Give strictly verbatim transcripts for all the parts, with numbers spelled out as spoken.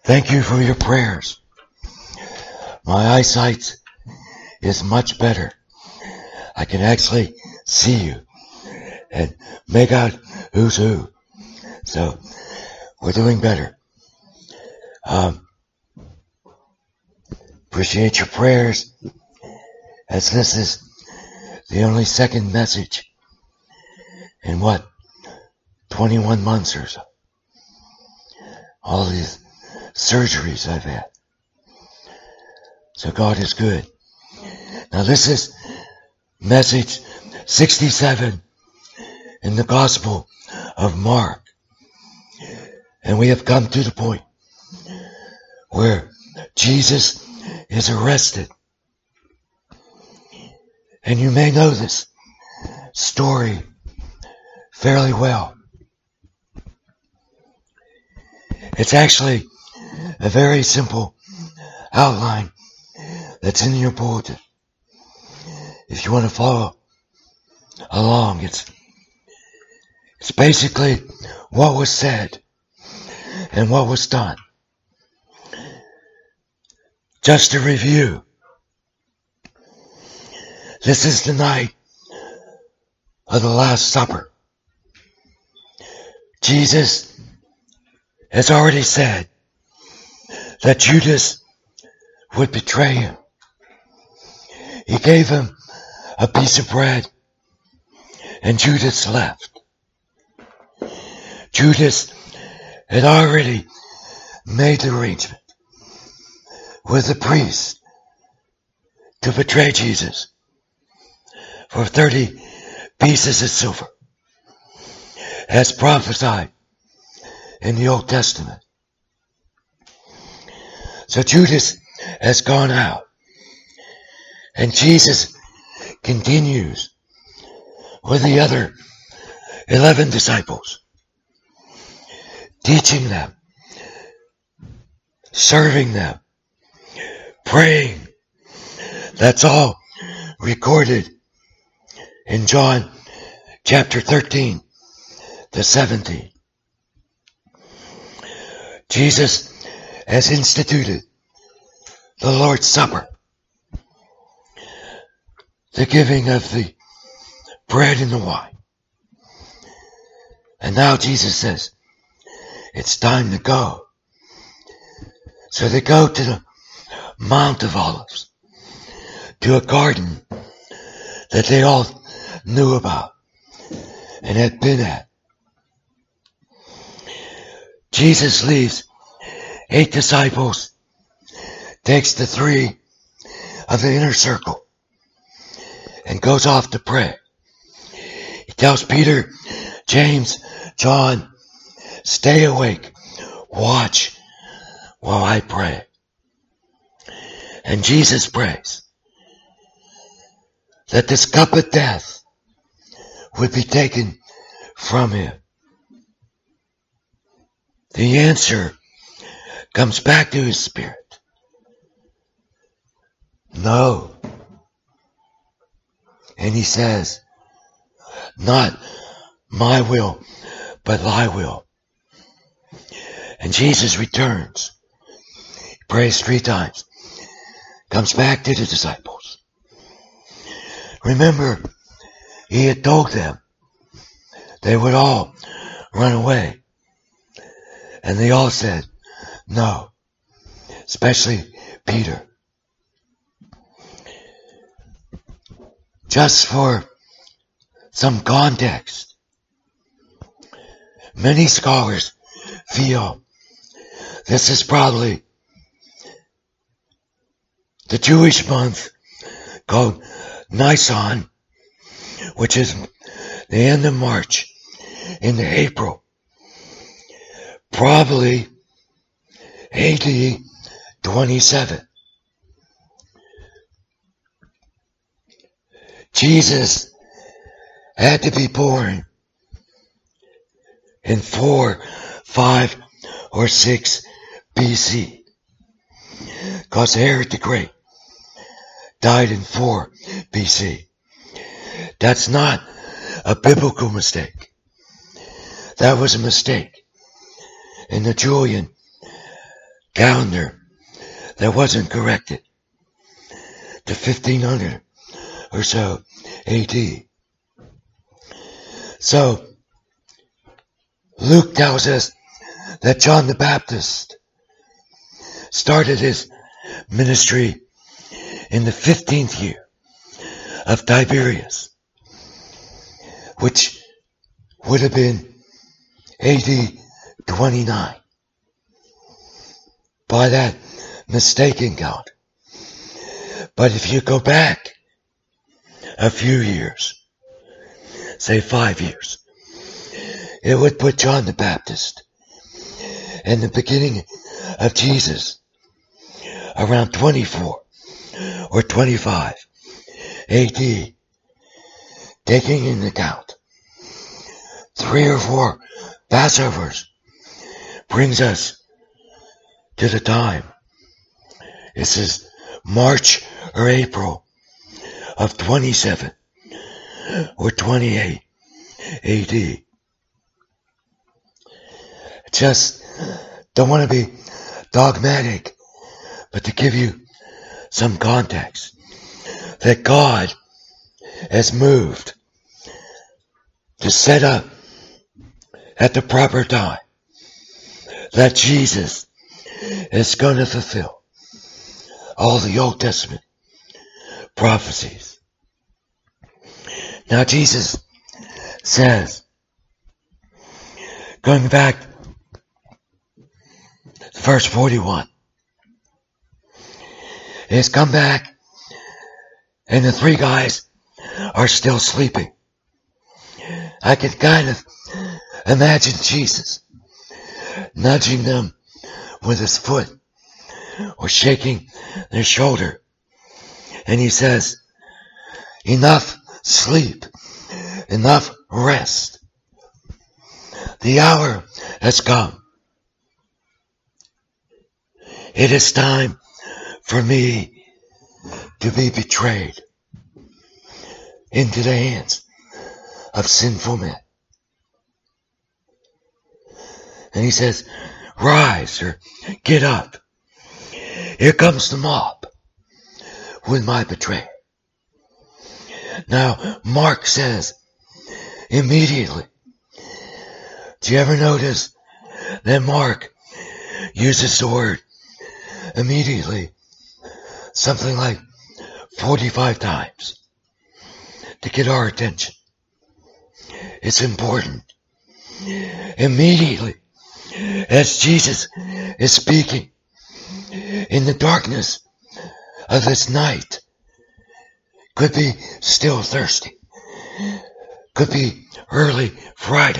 Thank you for your prayers. My eyesight is much better. I can actually see you and make out who's who. So we're doing better. Um, appreciate your prayers, as this is the only second message in what, twenty-one months or so. All these surgeries I've had. So God is good. Now this is message sixty-seven in the Gospel of Mark. And we have come to the point where Jesus is arrested. And you may know this story fairly well. It's actually a very simple outline that's in your bulletin. If you want to follow along, it's it's basically what was said and what was done. Just to review, this is the night of the Last Supper. Jesus has already said that Judas would betray him. He gave him a piece of bread, and Judas left. Judas had already made the arrangement with the priest to betray Jesus for thirty pieces of silver, as prophesied in the Old Testament. So Judas has gone out, and Jesus continues with the other eleven disciples, teaching them, serving them, praying. That's all recorded in John chapter thirteen to seventeen. Jesus has instituted the Lord's Supper, the giving of the bread and the wine. And now Jesus says, it's time to go. So they go to the Mount of Olives, to a garden that they all knew about and had been at. Jesus leaves eight disciples, takes the three of the inner circle, and goes off to pray. He tells Peter, James, John, stay awake, watch while I pray. And Jesus prays that this cup of death would be taken from him. The answer comes back to his spirit. No. And he says, not my will, but thy will. And Jesus returns. He prays three times. Comes back to the disciples. Remember, he had told them they would all run away. And they all said, no, especially Peter. Just for some context, many scholars feel this is probably the Jewish month called Nisan, which is the end of March into April. Probably A D twenty-seven. Jesus had to be born in four, five, or six B C. Because Herod the Great died in four B C. That's not a biblical mistake. That was a mistake in the Julian calendar that wasn't corrected to fifteen hundred or so A D. So, Luke tells us that John the Baptist started his ministry in the fifteenth year of Tiberius, which would have been A D twenty-nine. By that mistaken count. But if you go back a few years, say five years, it would put John the Baptist in the beginning of Jesus around twenty-four or twenty-five A D, taking into account three or four Passovers brings us to the time. This is March or April of twenty-seven or twenty-eight A D. Just don't want to be dogmatic, but to give you some context that God has moved to set up at the proper time that Jesus is going to fulfill all the Old Testament prophecies. Now Jesus says, going back to verse forty-one, he's come back and the three guys are still sleeping. I can kind of imagine Jesus nudging them with his foot or shaking their shoulder. And he says, enough sleep, enough rest. The hour has come. It is time for me to be betrayed into the hands of sinful men. And he says, rise or get up. Here comes the mob with my betrayer. Now, Mark says, immediately. Do you ever notice that Mark uses the word immediately something like forty-five times to get our attention? It's important. Immediately, as Jesus is speaking in the darkness of this night, could be still thirsty, could be early Friday,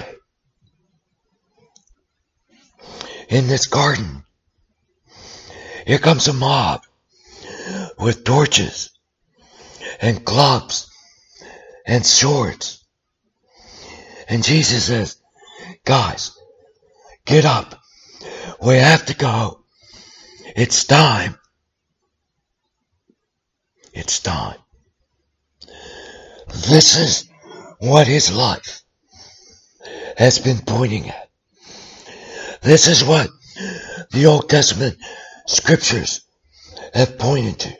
in this garden, here comes a mob with torches and clubs and swords. And Jesus says, guys, get up. We have to go. It's time. It's time. This is what his life has been pointing at. This is what the Old Testament scriptures have pointed to.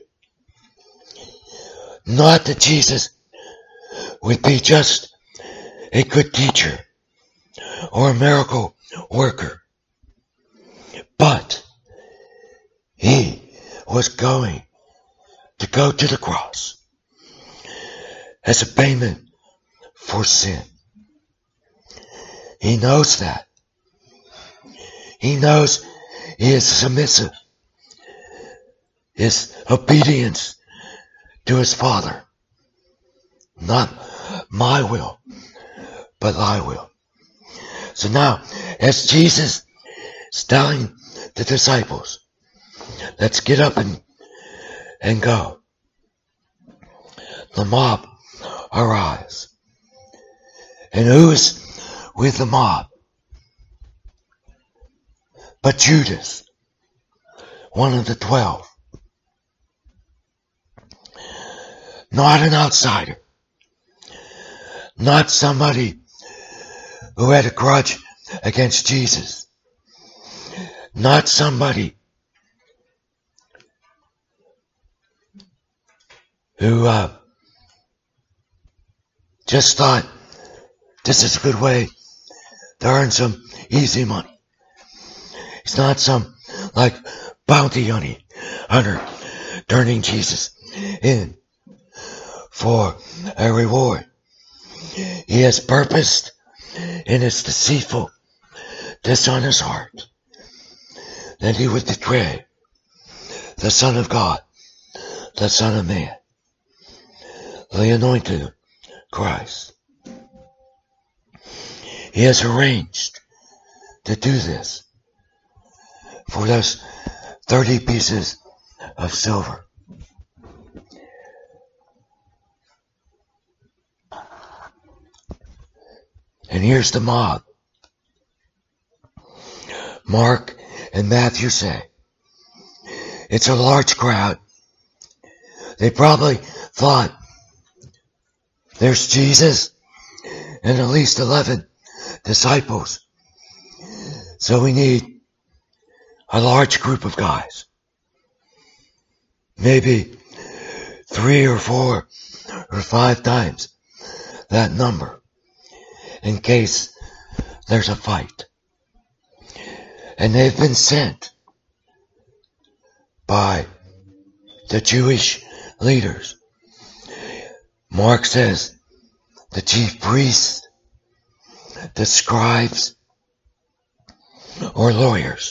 Not that Jesus would be just a good teacher or a miracle worker, but he was going to go to the cross as a payment for sin. He knows that. He knows he is submissive. His obedience to his Father. Not my will, but thy will. So now, as Jesus is telling the disciples, let's get up and, and go, the mob arrives. And who is with the mob but Judas, one of the twelve? Not an outsider. Not somebody who had a grudge against Jesus. Not somebody who uh, just thought this is a good way to earn some easy money. He's not some like bounty honey hunter turning Jesus in for a reward. He has purposed in his deceitful, dishonest heart that he would betray the Son of God, the Son of Man, the anointed Christ. He has arranged to do this for those thirty pieces of silver. And here's the mob. Mark and Matthew say it's a large crowd. They probably thought there's Jesus and at least eleven disciples. So we need a large group of guys. Maybe three or four or five times that number in case there's a fight. And they've been sent by the Jewish leaders. Mark says the chief priests, the scribes, or lawyers.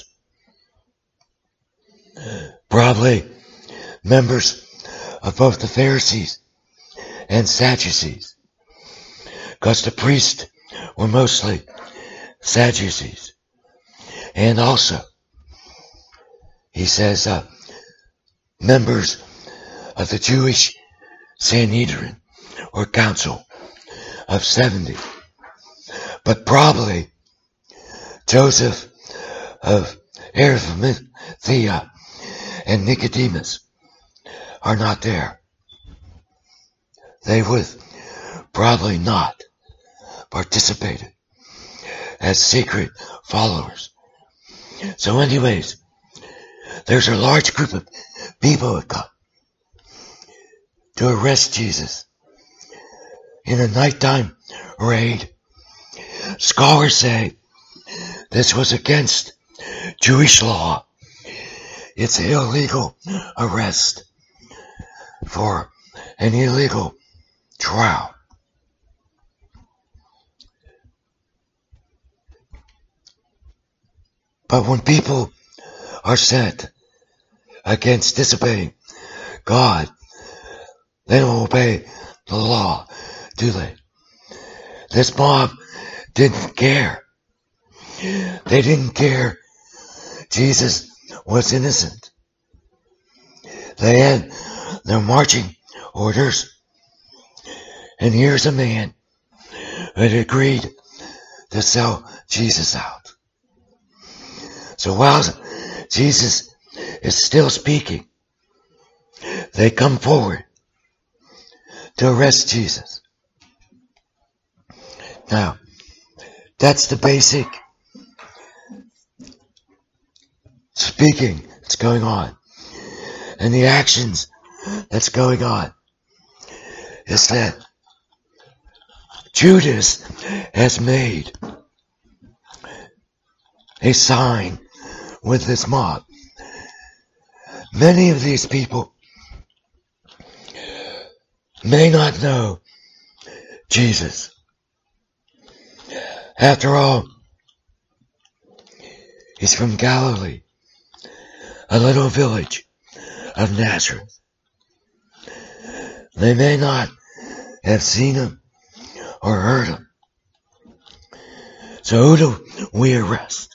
Probably members of both the Pharisees and Sadducees, because the priests were mostly Sadducees. And also, he says, uh, members of the Jewish Sanhedrin, or Council of seventy. But probably Joseph of Arimathea and Nicodemus are not there. They would probably not participate as secret followers. So anyways, there's a large group of people that come to arrest Jesus in a nighttime raid. Scholars say this was against Jewish law. It's an illegal arrest for an illegal trial. But when people are sent against disobeying God, they don't obey the law, do they? This mob didn't care. They didn't care Jesus was innocent. They had their marching orders. And here's a man who had agreed to sell Jesus out. So while Jesus is still speaking, they come forward to arrest Jesus. Now, that's the basic speaking that's going on. And the actions that's going on is that Judas has made a sign with this mob. Many of these people may not know Jesus. After all, he's from Galilee, a little village of Nazareth. They may not have seen him or heard him. So who do we arrest?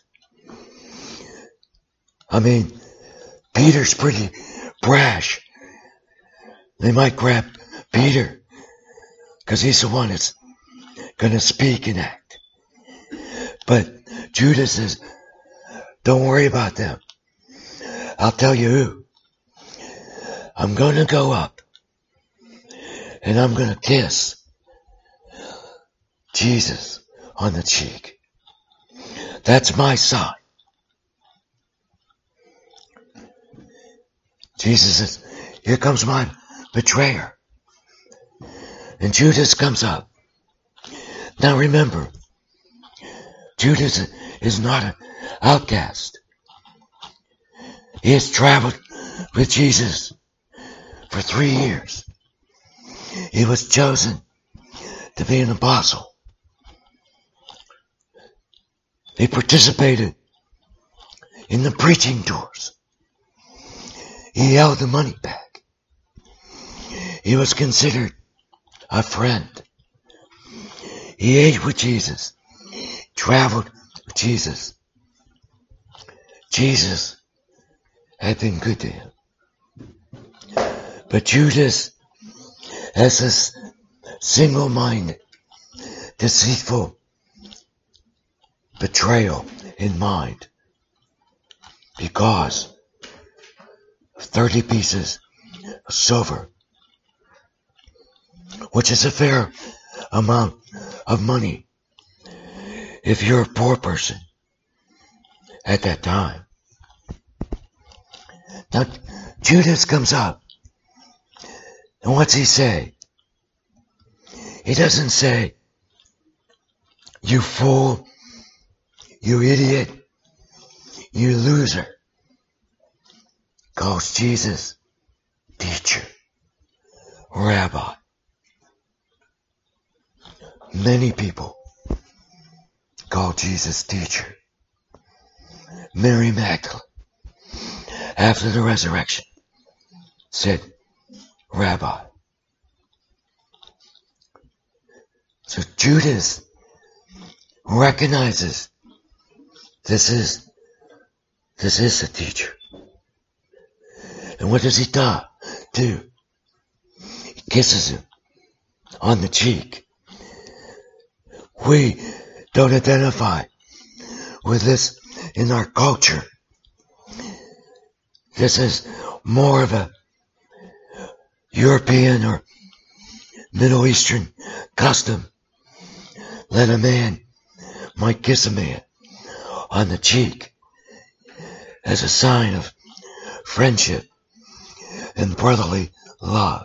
I mean, Peter's pretty brash. They might grab Peter because he's the one that's going to speak and act. But Judas says, don't worry about them. I'll tell you who. I'm going to go up and I'm going to kiss Jesus on the cheek. That's my sign. Jesus says, here comes my betrayer. And Judas comes up. Now remember, Judas is not an outcast. He has traveled with Jesus for three years. He was chosen to be an apostle. He participated in the preaching tours. He held the money back. He was considered a friend. He ate with Jesus, traveled with Jesus. Jesus had been good to him. But Judas has this single-minded, deceitful betrayal in mind because of thirty pieces of silver, which is a fair amount of money if you're a poor person at that time. Now, Judas comes up, and what's he say? He doesn't say, "You fool, you idiot, you loser." Calls Jesus teacher, rabbi. Many people call Jesus teacher. Mary Magdalene, after the resurrection, said rabbi. So Judas recognizes this is this is the teacher. And what does he do? do? He kisses him on the cheek. We don't identify with this in our culture. This is more of a European or Middle Eastern custom that a man might kiss a man on the cheek as a sign of friendship and brotherly love.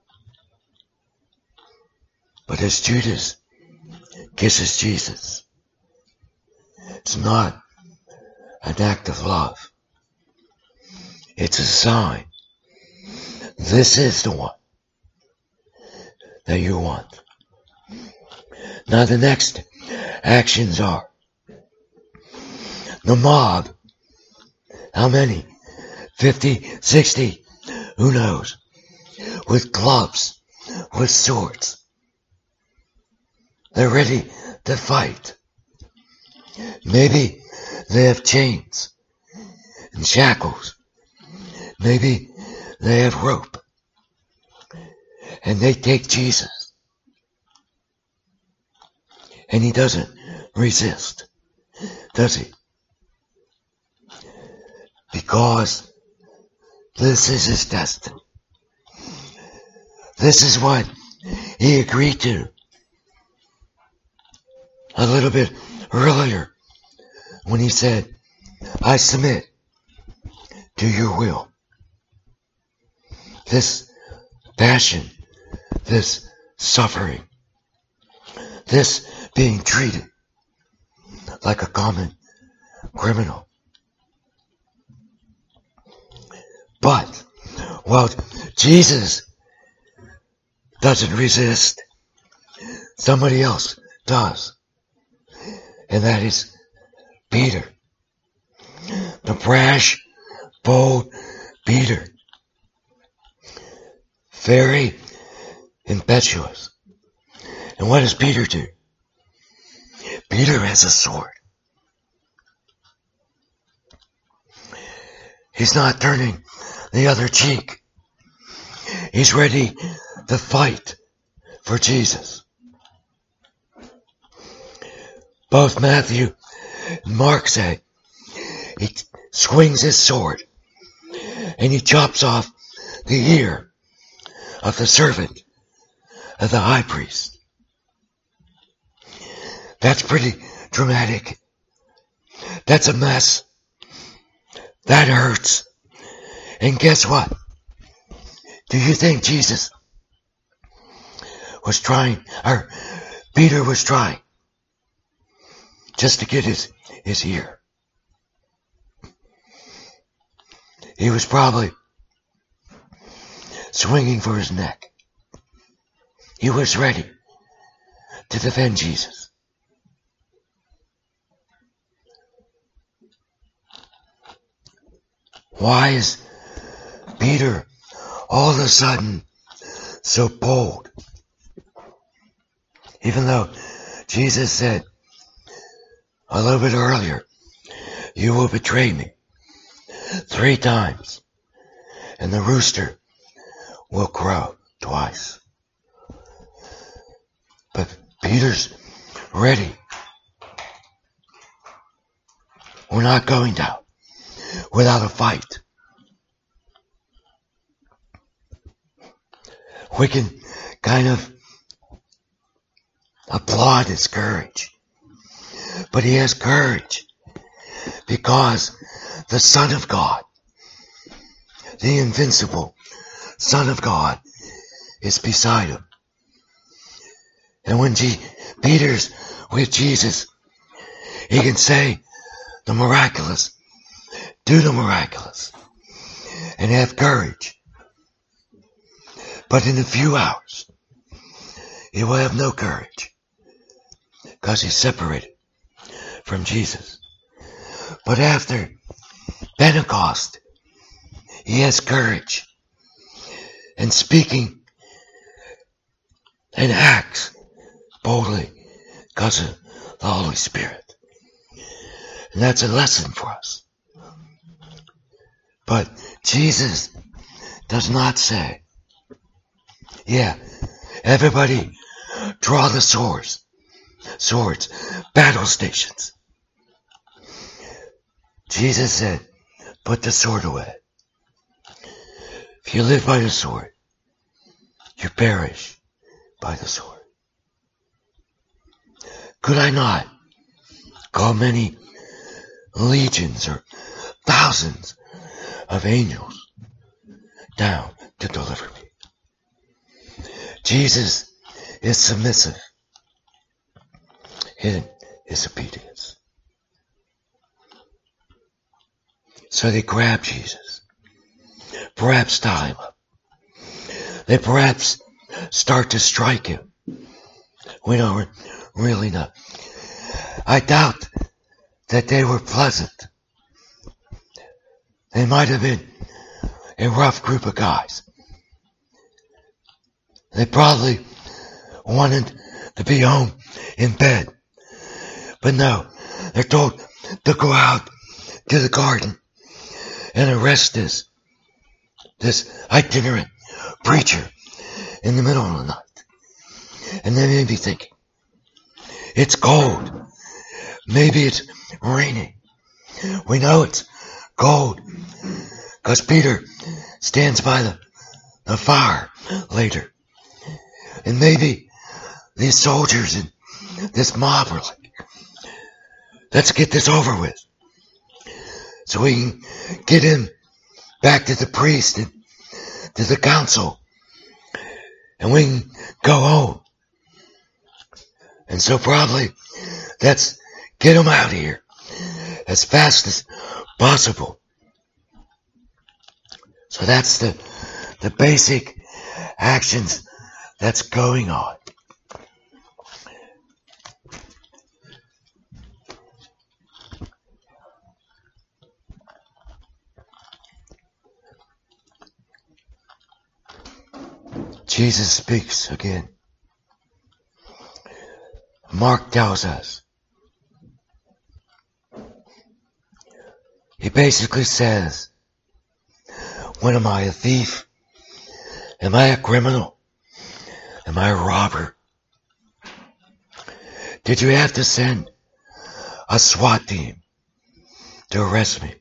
But as Judas kisses Jesus, it's not an act of love. It's a sign. This is the one that you want. Now the next actions are the mob. How many? fifty, sixty, who knows? With clubs, with swords. They're ready to fight. Maybe they have chains and shackles. Maybe they have rope. And they take Jesus. And he doesn't resist, does he? Because this is his destiny. This is what he agreed to a little bit earlier when he said, "I submit to your will." This passion, this suffering, this being treated like a common criminal. But while Jesus doesn't resist, somebody else does. And that is Peter. The brash, bold Peter. Very impetuous. And what does Peter do? Peter has a sword. He's not turning the other cheek. He's ready to fight for Jesus. Both Matthew and Mark say he swings his sword and he chops off the ear of the servant of the high priest. That's pretty dramatic. That's a mess. That hurts. And guess what? Do you think Jesus was trying, or Peter was trying, just to get his, his ear. He was probably swinging for his neck. He was ready to defend Jesus. Why is Peter all of a sudden so bold? Even though Jesus said a little bit earlier, you will betray me three times, and the rooster will crow twice. But Peter's ready. We're not going down without a fight. We can kind of applaud his courage. But he has courage because the Son of God, the invincible Son of God, is beside him. And when G- Peter's with Jesus, he can say the miraculous, do the miraculous, and have courage. But in a few hours, he will have no courage because he's separated from Jesus. But after Pentecost, he has courage and speaking and acts boldly because of the Holy Spirit. And that's a lesson for us. But Jesus does not say, yeah, everybody draw the swords, swords, battle stations. Jesus said, put the sword away. If you live by the sword, you perish by the sword. Could I not call many legions or thousands of angels down to deliver me? Jesus is submissive in his obedience. So they grab Jesus, perhaps tie him up. They perhaps start to strike him. We don't really know. I doubt that they were pleasant. They might have been a rough group of guys. They probably wanted to be home in bed. But no, they're told to go out to the garden and arrest this, this itinerant preacher in the middle of the night. And they may be thinking, it's cold. Maybe it's raining. We know it's cold because Peter stands by the, the fire later. And maybe these soldiers and this mob are like, let's get this over with so we can get him back to the priest and to the council and we can go home. And so probably let's get him out of here as fast as possible. So that's the the basic actions that's going on. Jesus speaks again. Mark tells us. He basically says, when am I a thief? Am I a criminal? Am I a robber? Did you have to send a SWAT team to arrest me?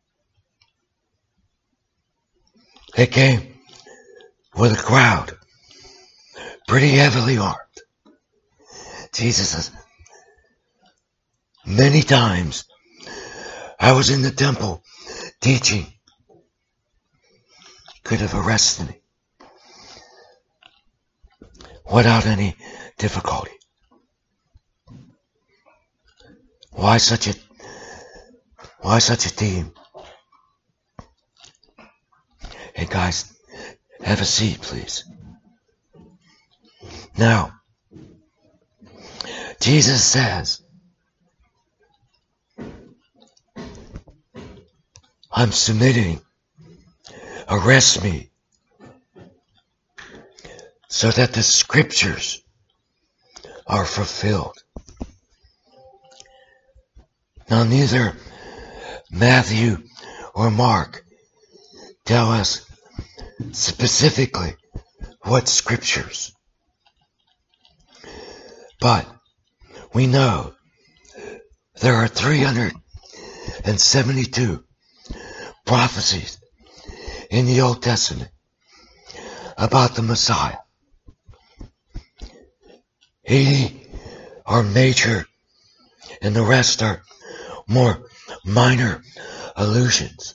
They came with a crowd, pretty heavily armed. Jesus says, many times I was in the temple teaching. Could have arrested me. without any difficulty. Why such a why such a theme? Hey guys, have a seat, please. Now, Jesus says, I'm submitting, arrest me, so that the scriptures are fulfilled. Now neither Matthew or Mark tell us specifically what scriptures, but we know there are three hundred seventy-two prophecies in the Old Testament about the Messiah. eighty are major and the rest are more minor allusions.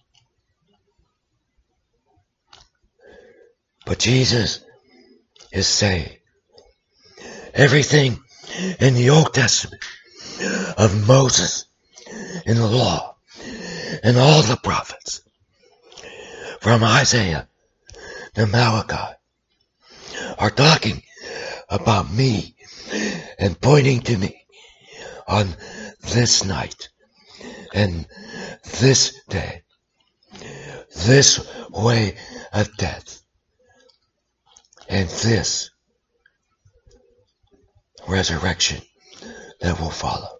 But Jesus is saying everything in the Old Testament of Moses in the law and all the prophets from Isaiah to Malachi are talking about me and pointing to me on this night and this day, this way of death, and this resurrection that will follow.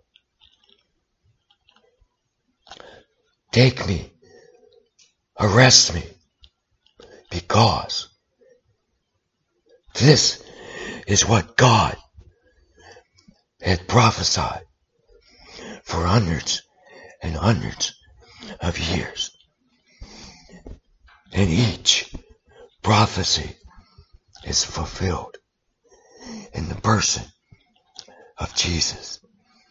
Take me, arrest me, because this is what God had prophesied for hundreds and hundreds of years. And each prophecy is fulfilled in the person of Jesus.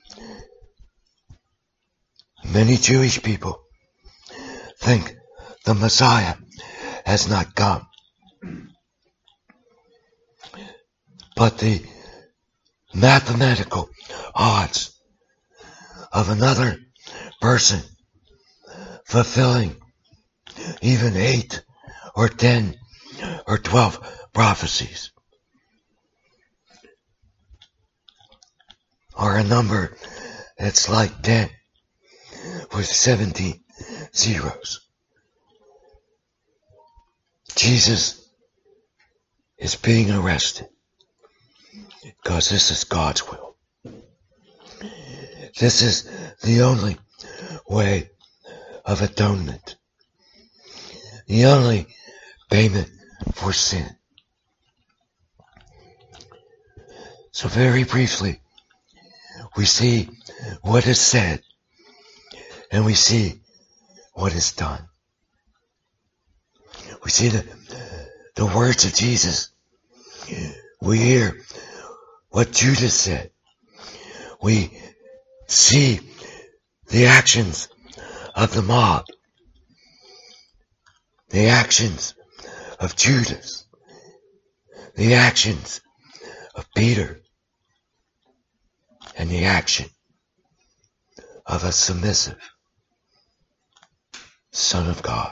Many Jewish people think the Messiah has not come. But the mathematical odds of another person fulfilling even eight or ten or twelve prophecies are a number that's like ten with seventeen zeros. Jesus is being arrested because this is God's will. This is the only way of atonement, the only payment for sin. So very briefly, we see what is said and we see what is done. We see the, the words of Jesus. We hear what Judas said. We see the actions of the mob, the actions of Judas, the actions of Peter, and the action of a submissive Son of God.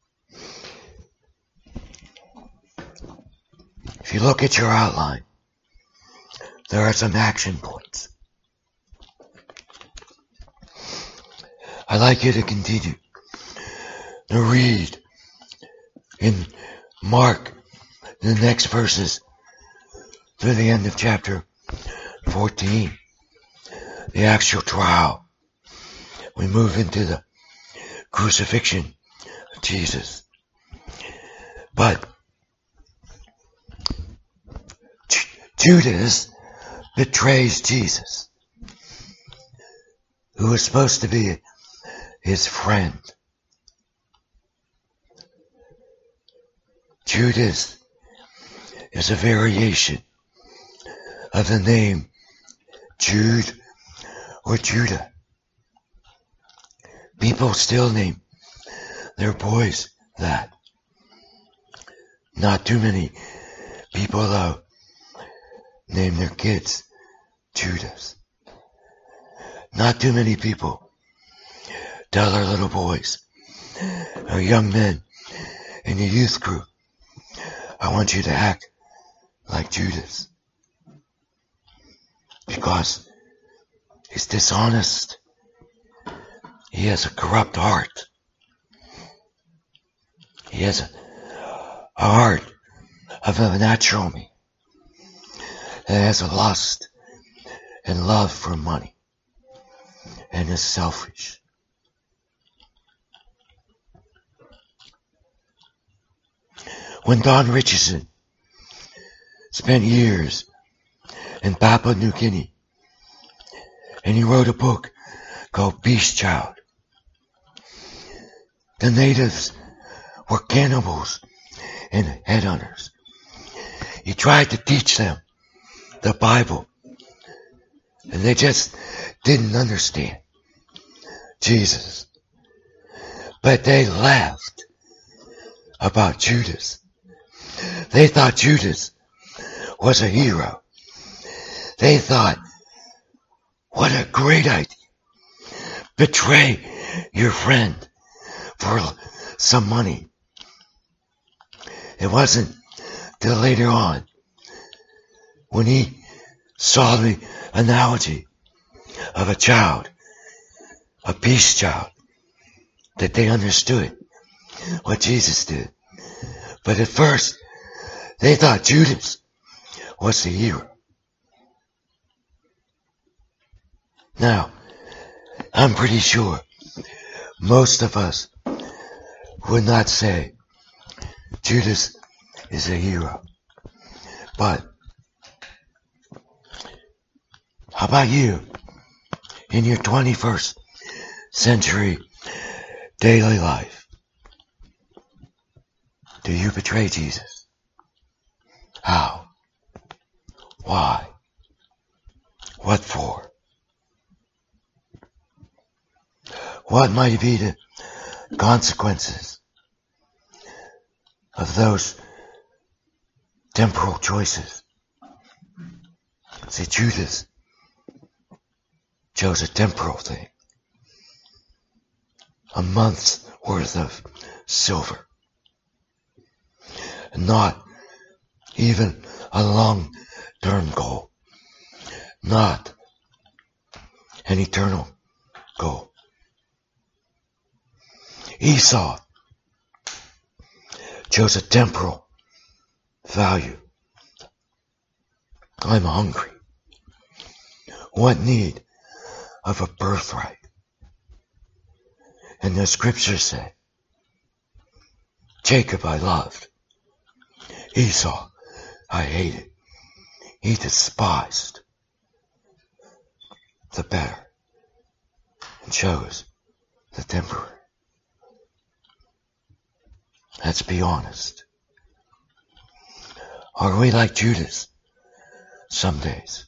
If you look at your outline, there are some action points. I'd like you to continue to read in Mark the next verses through the end of chapter fourteen, the actual trial. We move into the crucifixion of Jesus. But Judas betrays Jesus, who was supposed to be his friend. Judas is a variation of the name Jude or Judah. People still name their boys that. Not too many people, though, name their kids Judas. Not too many people tell their little boys or young men in the youth group, I want you to act like Judas. Because he's dishonest. He has a corrupt heart. He has a, a heart of a natural man that has a lust and love for money and is selfish. When Don Richardson spent years in Papua New Guinea, and he wrote a book called Beast Child, the natives were cannibals and headhunters. He tried to teach them the Bible, and they just didn't understand Jesus. But they laughed about Judas. They thought Judas was a hero. They thought, what a great idea. Betray your friend for some money. It wasn't till later on, when he saw the analogy of a child, a peace child, that they understood what Jesus did. But at first, they thought Judas was the hero. Now, I'm pretty sure most of us would not say Judas is a hero. But how about you in your twenty-first century daily life? Do you betray Jesus? How? Why? What for? What might be the consequences of those temporal choices? See, Judas chose a temporal thing. A month's worth of silver. Not even a long-term goal. Not an eternal goal. Esau chose a temporal value. I'm hungry. What need of a birthright? And the scriptures say, Jacob I loved. Esau I hated. He despised the better and chose the temporary. Let's be honest. Are we like Judas some days?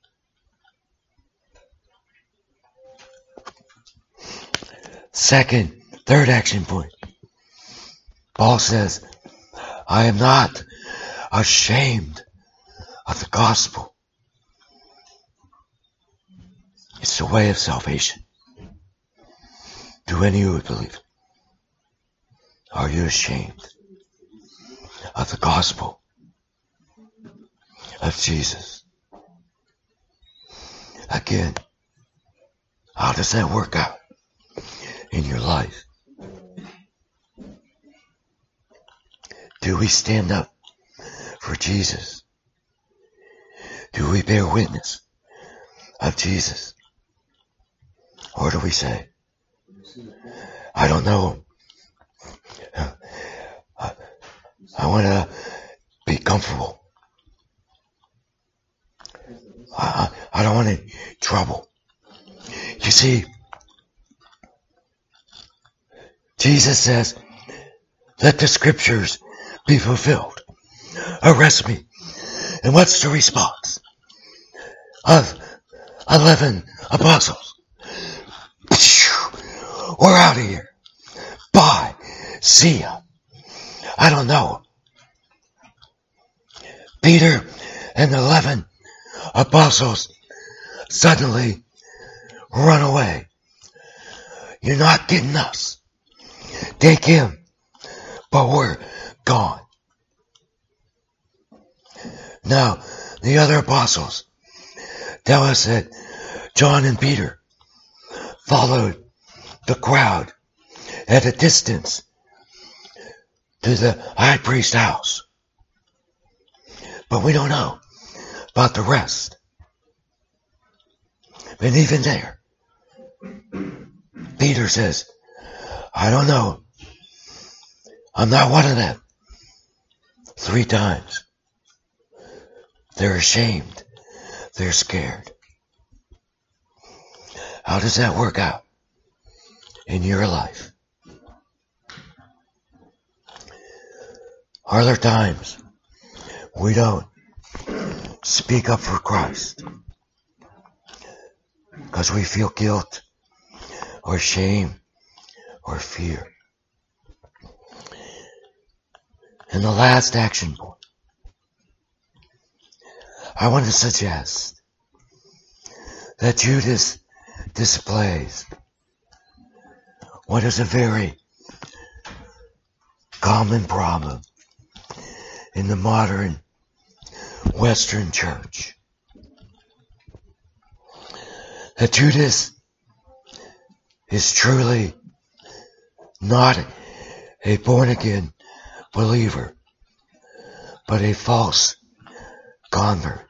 Second, third action point. Paul says, I am not ashamed of the gospel. It's the way of salvation to any who would believe it. Are you ashamed of the gospel of Jesus? Again, how does that work out in your life? Do we stand up for Jesus? Do we bear witness of Jesus? Or do we say, I don't know him. I, I want to be comfortable. I, I don't want any trouble. You see, Jesus says, let the scriptures be fulfilled. Arrest me. And what's the response of eleven apostles? We're out of here. Bye. See ya. I don't know. Peter and the eleven apostles suddenly run away. You're not getting us. Take him, but we're gone. Now, the other apostles tell us that John and Peter followed the crowd at a distance to the high priest's house. But we don't know about the rest. And even there, Peter says, I don't know. I'm not one of them. Three times. They're ashamed. They're scared. How does that work out in your life? Are there times we don't speak up for Christ because we feel guilt or shame or fear? And the last action point, I want to suggest that Judas displays what is a very common problem in the modern Western church. That Judas is truly not a born-again believer, but a false convert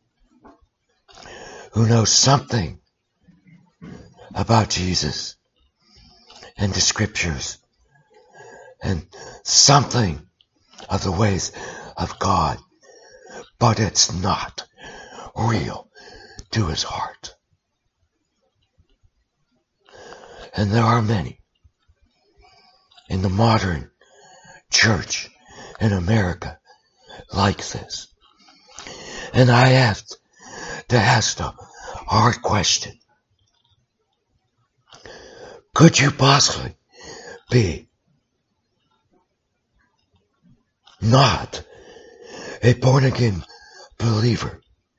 who knows something about Jesus and the scriptures and something of the ways of God, but it's not real to his heart. And there are many in the modern church in America like this. And I have to ask the hard question. Could you possibly be not a born-again believer,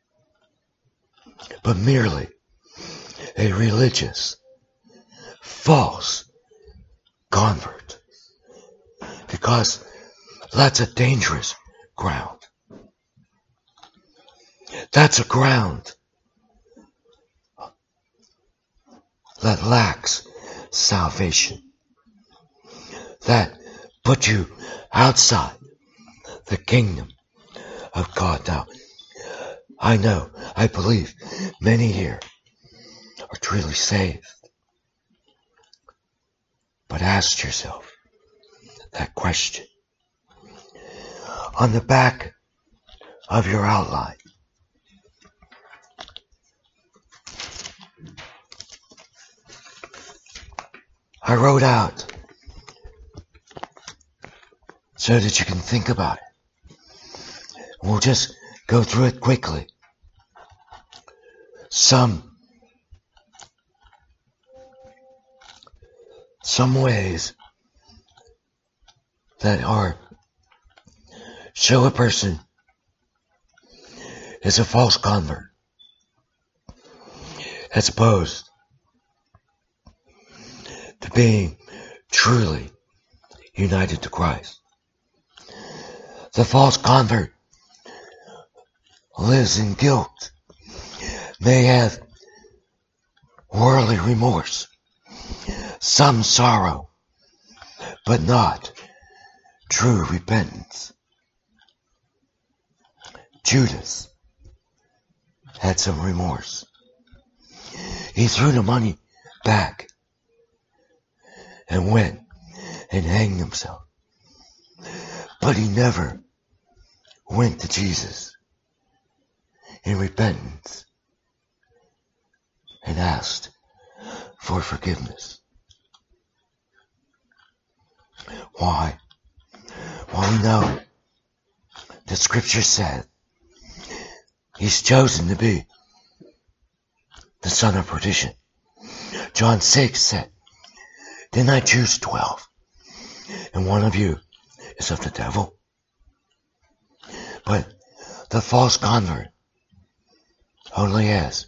but merely a religious, false convert? Because that's a dangerous ground. That's a ground that lacks salvation, that puts you outside the kingdom of God. Now, I know, I believe many here are truly saved. But ask yourself that question. On the back of your outline, I wrote out so that you can think about it. We'll just go through it quickly. Some some ways that are show a person is a false convert as opposed to being truly united to Christ. The false convert lives in guilt, may have worldly remorse, some sorrow, but not true repentance. Judas had some remorse. He threw the money back and went and hanged himself. But he never went to Jesus in repentance and asked for forgiveness. Why? Well, we know the scripture said he's chosen to be the son of perdition. John six said, didn't I choose twelve? And one of you is of the devil. But the false convert only as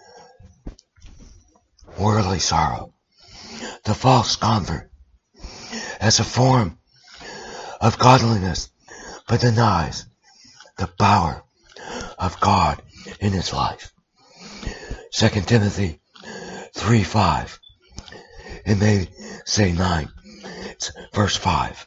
worldly sorrow. The false convert as a form of godliness, but denies the power of God in his life. Second Timothy three five. It may say nine. It's verse five.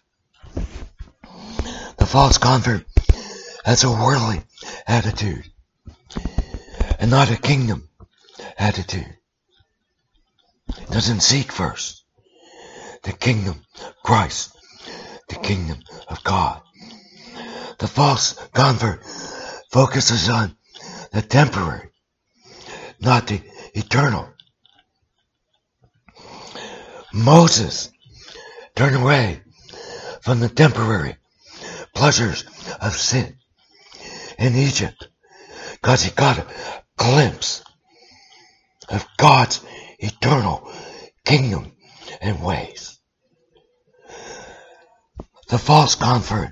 The false convert has a worldly attitude and not a kingdom attitude. It doesn't seek first the kingdom of Christ, the kingdom of God. The false convert focuses on the temporary, not the eternal. Moses turned away from the temporary pleasures of sin in Egypt because he got a glimpse of God's eternal kingdom and ways. The false convert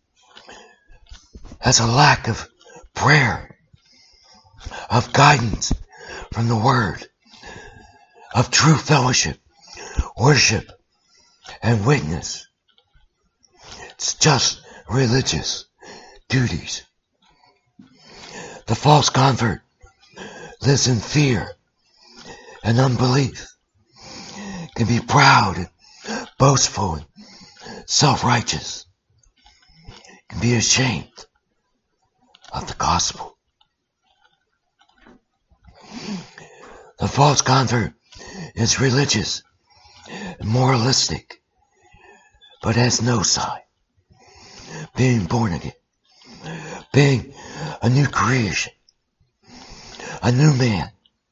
has a lack of prayer, of guidance from the Word, of true fellowship, worship, and witness. It's just religious duties. The false convert lives in fear and unbelief, can be proud and boastful and self-righteous, can be ashamed of the gospel. The false convert is religious and moralistic, but has no sign, being born again, being a new creation, a new man,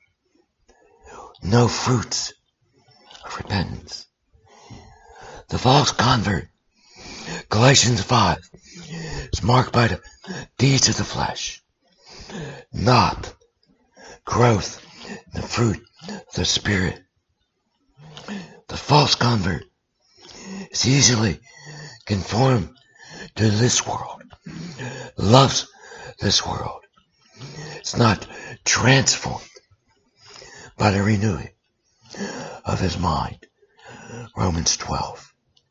no fruits of repentance. The false convert, Galatians five, is marked by the deeds of the flesh, not growth in the fruit of the Spirit. The false convert is easily conformed to this world, loves this world. It's not transformed by the renewing of his mind. Romans twelve.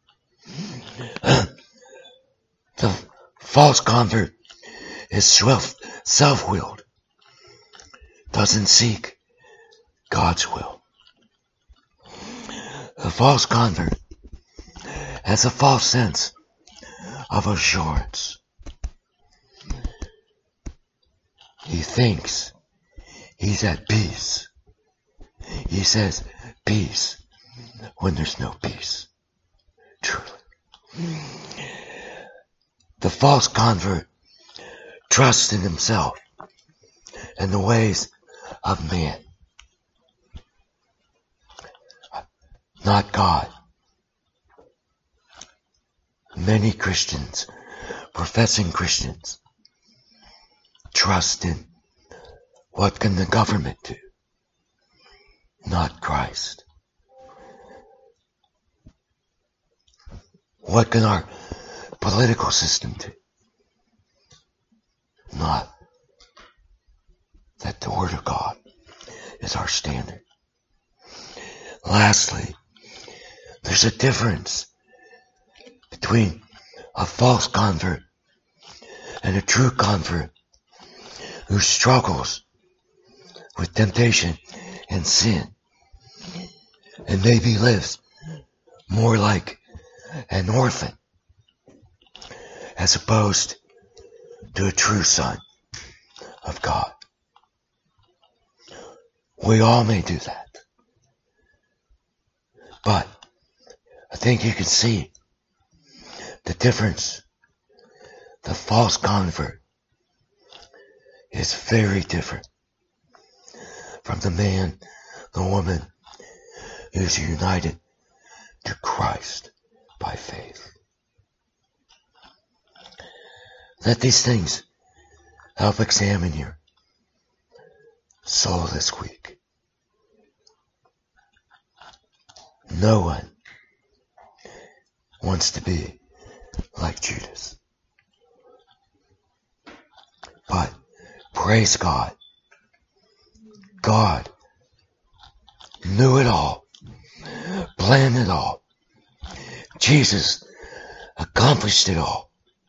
The false convert is self-willed, doesn't seek God's will. The false convert has a false sense of assurance. He thinks he's at peace. He says peace when there's no peace. Truly. The false convert trusts in himself and the ways of man, not God. Many Christians, professing Christians, trust in what can the government do, not Christ. What can our political system do? Not that the Word of God is our standard. Lastly, there's a difference between a false convert and a true convert who struggles with temptation and sin and maybe lives more like an orphan as opposed to a true son of God. We all may do that. But I think you can see the difference. The false convert is very different from the man, the woman who's united to Christ by faith. Let these things help examine your soul this week. No one wants to be like Judas. But praise God God knew it all, planned it all. Jesus accomplished it all.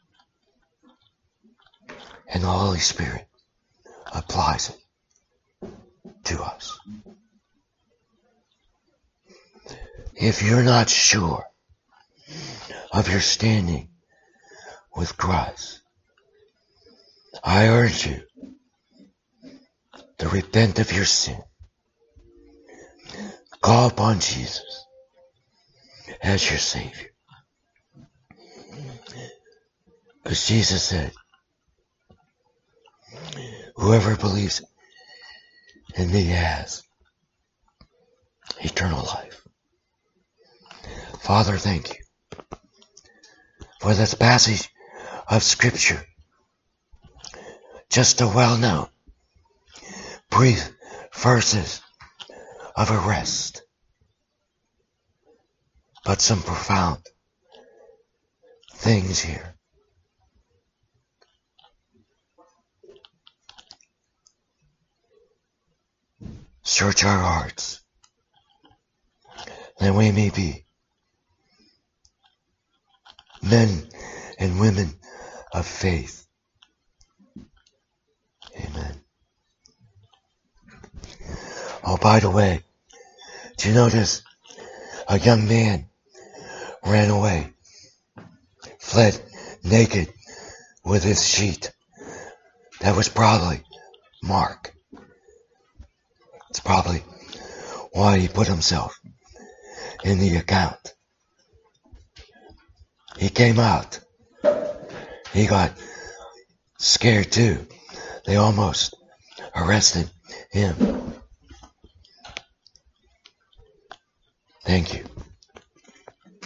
And the Holy Spirit applies it to us. If you're not sure of your standing with Christ, I urge you to repent of your sin. Call upon Jesus as your Savior. Because Jesus said, whoever believes in me has eternal life. Father, thank you for this passage of Scripture. Just a well-known, brief verses of arrest, but some profound things here. Search our hearts, that we may be men and women of faith. Amen. Oh, by the way, do you notice a young man ran away, fled naked with his sheet? That was probably Mark. It's probably why he put himself in the account. He came out. He got scared too. They almost arrested him. Thank you.